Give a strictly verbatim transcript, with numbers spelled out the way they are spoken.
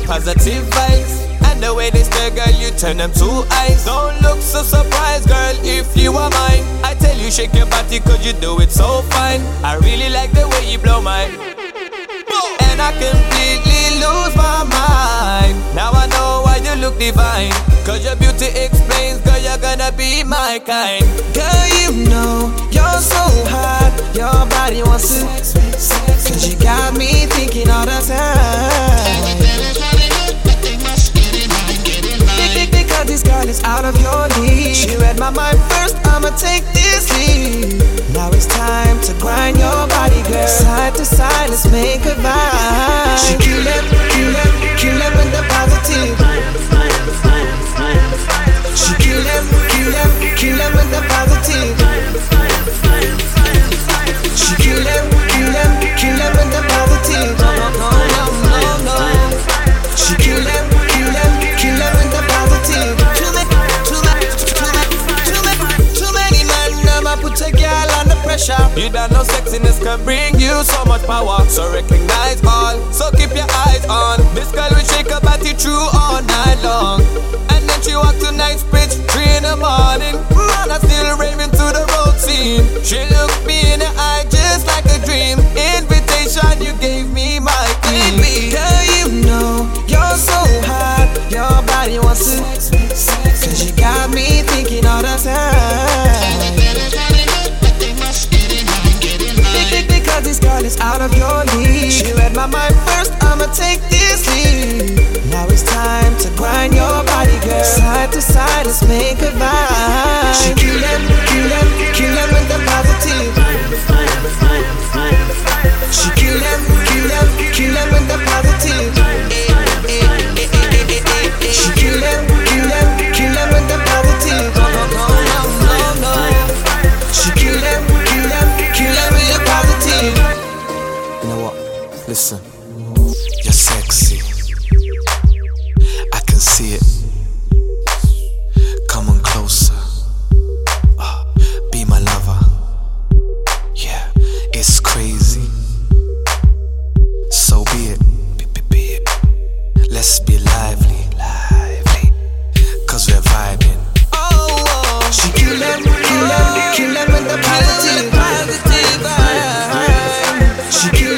positive vibes. And the way they stare, girl, you turn them to ice. Don't look so surprised, girl, if you are mine. I tell you, shake your body, cause you do it so fine. I really like the way you blow mine. And I completely lose my mind. Now I know why you look divine. Cause your beauty explains, girl, you're gonna be my kind. Girl, you know, you're so hot. Your body wants to. Cause you got me thinking all the time. Because this girl is out of your league. She read my mind first, I'ma take this lead. Now it's time to grind your body, girl. Side to side, let's make a vibe. She kill them, kill them, kill them with the positive. She kill them, kill them, kill them with the positive. She kill them, kill them, kill them with the positive. No, no, no, no, no. She kill them, kill them, kill them with the positive. Too many, too many, too many, too many, too many men. I'ma put a girl under pressure. You don't know sexiness can bring you so much power. So recognize all, so keep your eyes on. This girl will shake her body through all night long. And then she walk to night pitch, three in the morning. Man, I still raving to the road scene. She looked me in the eye just like a dream. Invitation, you gave me my key. Girl, you know, you're so hot. Your body wants to. Cause you got me thinking all the time. Because this girl is out of your league. She read my mind first, I'ma take this lead. Now it's time to grind your body, girl. Side to side, let's make a vibe. She kill them, kill them, kill them with the positive. She kill them, kill them, kill them with the positive. She kill them, kill them, kill them with the positive. No, no, no, no, no. She kill them, kill them, kill them with the positive. You know what? Listen, you're sexy. I can see it. Come on closer. Uh, be my lover. Yeah, it's crazy. So be it. Be, be, be it. Let's be lively, lively. Cause we're vibing. Oh, oh. She kill them, kill them, kill them with the positive. Positive vibe. She kill